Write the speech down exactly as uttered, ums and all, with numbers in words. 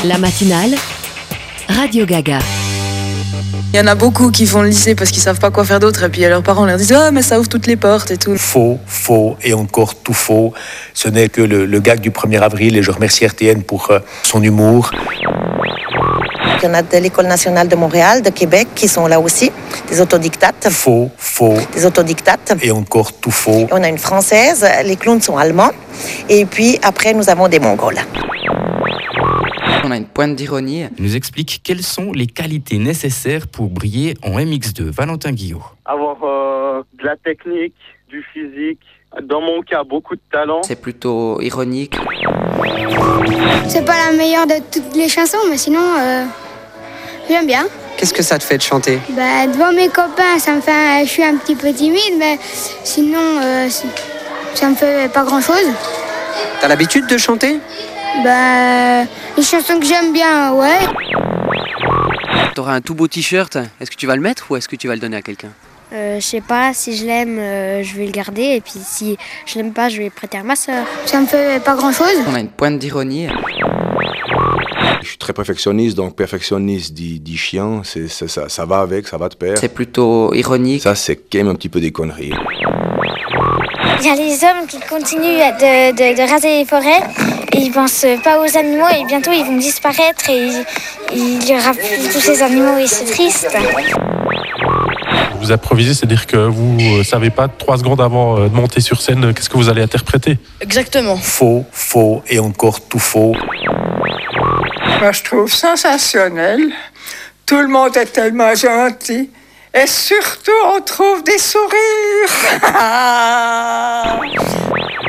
La matinale, Radio Gaga. Il y en a beaucoup qui font le lycée parce qu'ils savent pas quoi faire d'autre et puis leurs parents leur disent « Ah, mais ça ouvre toutes les portes et tout ». Faux, faux et encore tout faux. Ce n'est que le, le gag du premier avril et je remercie R T N pour euh, son humour. Il y en a de l'École nationale de Montréal, de Québec, qui sont là aussi, des autodictates. Faux, faux. Des autodictates. Et encore tout faux. Et on a une française, les clowns sont allemands. Et puis après, nous avons des mongols. On a une pointe d'ironie. Il nous explique quelles sont les qualités nécessaires pour briller en M X deux. Valentin Guillot. Avoir euh, de la technique, du physique. Dans mon cas, beaucoup de talent. C'est plutôt ironique. C'est pas la meilleure de toutes les chansons, mais sinon, euh, j'aime bien. Qu'est-ce que ça te fait de chanter ? Bah, devant mes copains, ça me fait, je suis un petit peu timide, mais sinon, euh, ça me fait pas grand-chose. T'as l'habitude de chanter ? Bah, les chansons que j'aime bien, ouais. T'auras un tout beau t-shirt, est-ce que tu vas le mettre ou est-ce que tu vas le donner à quelqu'un ? Euh, je sais pas, si je l'aime, euh, je vais le garder, et puis si je l'aime pas, je vais le prêter à ma sœur. Ça me fait pas grand-chose. On a une pointe d'ironie. Je suis très perfectionniste, donc perfectionniste dit, dit chien, c'est, c'est, ça, ça va avec, ça va de pair. C'est plutôt ironique. Ça, c'est quand même un petit peu des conneries. Il y a les hommes qui continuent de, de, de raser les forêts, et ils pensent pas aux animaux, et bientôt ils vont disparaître, et il y aura plus tous ces animaux, et c'est triste. Vous improvisez, c'est-à-dire que vous ne savez pas trois secondes avant de monter sur scène qu'est-ce que vous allez interpréter. Exactement. Faux, faux et encore tout faux. Moi, je trouve sensationnel. Tout le monde est tellement gentil. Et surtout, on trouve des sourires.